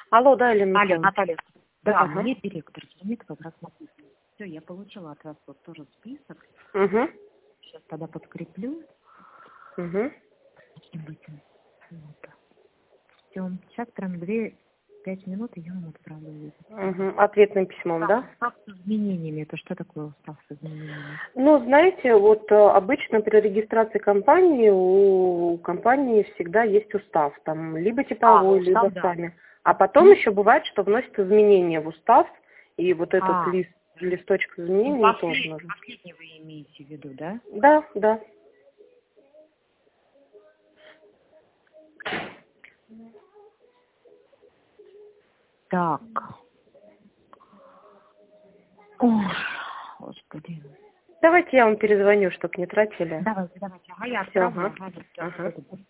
Алло, да, Елена Алло, Михайловна? Наталья. Да, Ага. мне директор звонит, как раз написано. Все, я получила от вас вот тоже список. Угу. Сейчас тогда подкреплю. Угу. Таким этим. Вот. Все, сейчас прям 2-5 минут, и я вам отправлю. Угу. Ответным письмом, да? Устав с изменениями. Это что такое устав с изменениями? Ну, знаете, вот обычно при регистрации компании у компании всегда есть устав, там либо типовой, либо устав, да. сами. А потом еще бывает, что вносят изменения в устав, и вот этот листочек изменений тоже нужен. Последний вы имеете в виду, да? Да, да. Так. Ой, господи. Давайте я вам перезвоню, чтобы не тратили. Давайте. Ага, я Всё, отправлю. ага. Ага.